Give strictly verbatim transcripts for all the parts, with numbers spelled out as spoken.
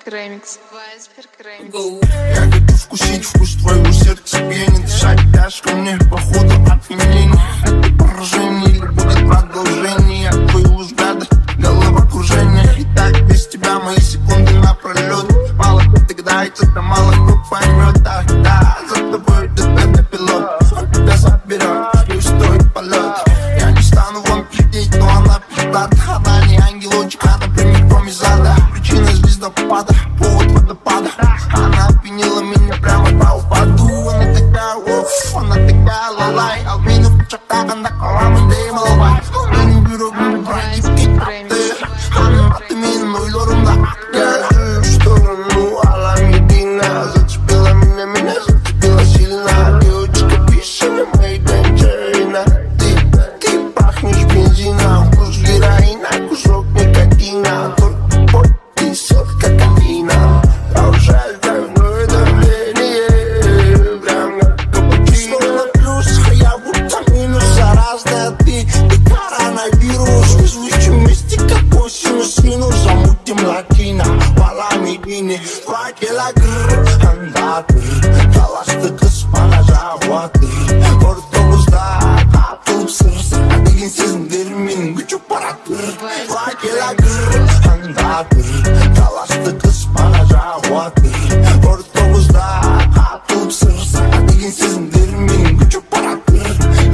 Ремикс. Вайсберг Ремикс. Я хочу вкусить вкус твоего сердца, биение, дышать тяжко мне, походу опьянение. Это поражение или будет продолжение твоего взгляда, головокружение. И так без тебя мои секунды напролет. Мало кто догадается, да мало кто поймет. Да, да, за тобой идет бедный пилот, он тебя заберет и устроит полет. Я не стану вам пиздеть, но она пиздат. Она не ангелочек, она прямиком из ада. Причина звездопада, повод водопада. Она опьянила меня прямо по упаду. Она такая, оф, она такая, лалай. Алмину в чаках, она каламы, да и малавай. Алмину бюро, мы броники, ты. Она ты меня, мой лорум, да. Я в сторону Аламедина. Зацепила меня, меня зацепила сильно. Девочка, пиши на моей ганчарина. Ты, ты пахнешь бензином. Вкус героина, кусок никотина. Только пой, ты сотка кокаина. Повышает кровяное давление. Прям как капучино. Словно плюс, а я будто минус. Заразная ты, ты коронавирус. Вызовущим мистика, косинус, синус. Замутим латино, Аламедине. Два килограмм, андатыр. Таласты кыз, багажа батыр. Автобуста татылып сыр. Деген сезімдер менің күші паратыр. Два килограмм, андатыр. Таласты кыз, багажа батыр. Автобуста татылып сыр. Деген сезімдер менің күші паратыр.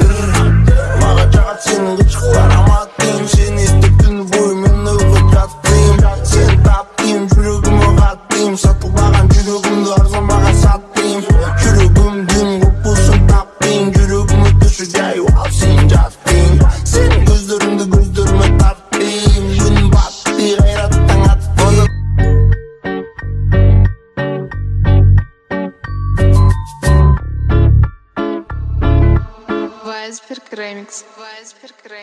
Маған жағат сенің күшқыл ароматың. Сен естіп түн бойы мен ұйқы жаттым. Сен таптым, жүрегіме қаттым. Сатылмаған жүрегімді арзанбаған саттым. Жүрегімдің құпылсын таптың. Жүрегіме түші жайып ал сен жаттың. Сенің көздеріңді көздеріме тарттым. Күн батты, қайраттан аттым. Вайсберг Ремикс. Вайсберг Ремикс.